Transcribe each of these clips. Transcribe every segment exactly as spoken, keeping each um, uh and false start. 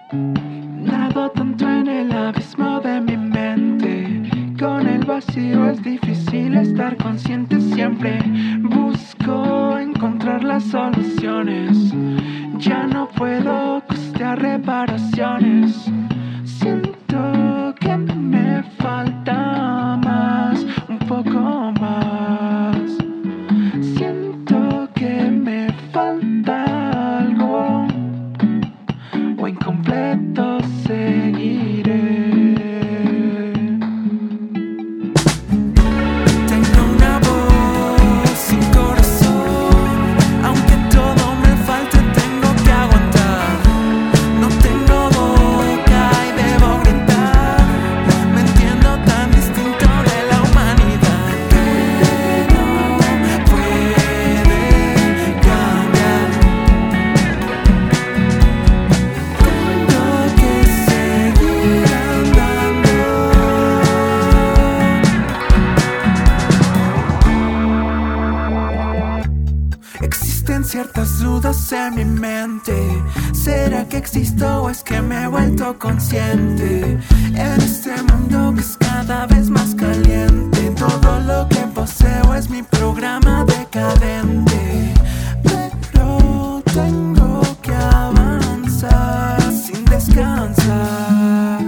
Nado tanto en el abismo de mi mente. Con el vacío es difícil estar consciente siempre. Busco encontrar las soluciones. Ya no puedo costear reparaciones. Siento que me falta más, un poco más. Siento que me falta algo, o incompleto seguiré. Tengo una voz sin corazón, aunque todo me falte tengo que aguantar. No tengo boca y debo gritar. Me entiendo tan distinto de la humanidad que no puede cambiar. Tengo que seguir andando. Existen ciertas dudas en mi mente. ¿Será que existo o es que me he vuelto consciente? En este mundo que es cada vez más caliente, todo lo que poseo es mi programa decadente. Pero tengo que avanzar sin descansar.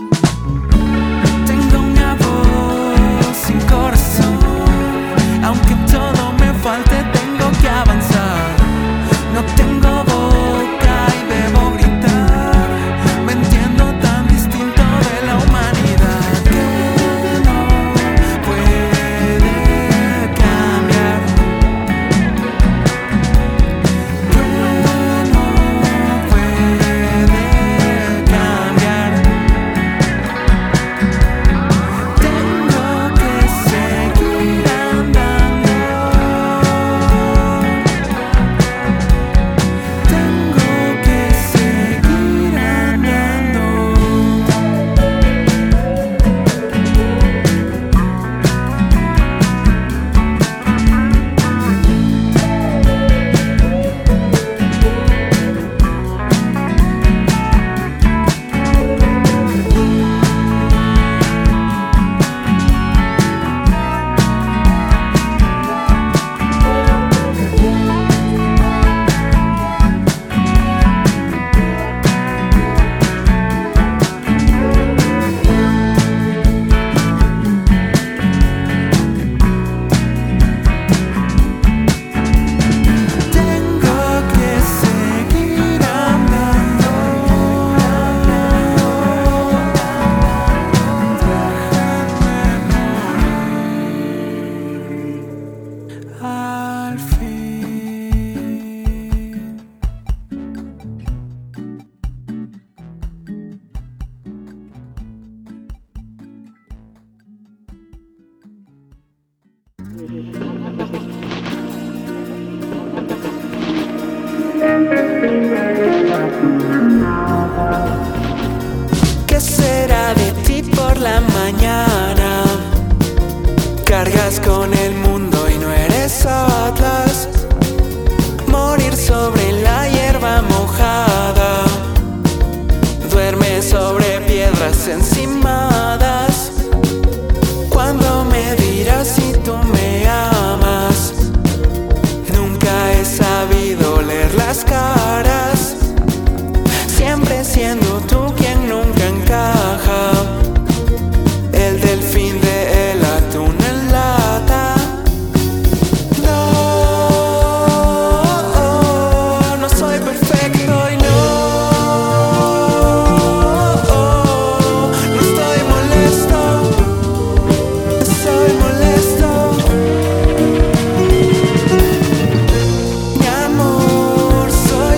Tengo una voz sin corazón, aunque todo me falte tengo que avanzar. No tengo boca y debo gritar. Me entiendo tan distinto de la humanidad que no puede cambiar. Que no puede cambiar. Tengo que seguir andando. Tengo que seguir andando. Tengo que seguir andando. Al fin. ¿Qué será de ti por la mañana? Cargas con el mundo y no eres Atlas. Morir sobre la hierba mojada. Duerme sobre piedras encimadas. ¿Cuándo me dirás si tú me amas? Nunca he sabido leer las caras. Siempre siendo tú quien nunca encaja. El delfín de el atún en lata. No, no soy perfecto y no, no estoy molesto. Soy molesto. Mi amor, soy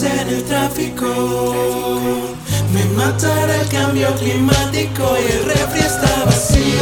en el tráfico. Me matará el cambio climático y el refri está vacío.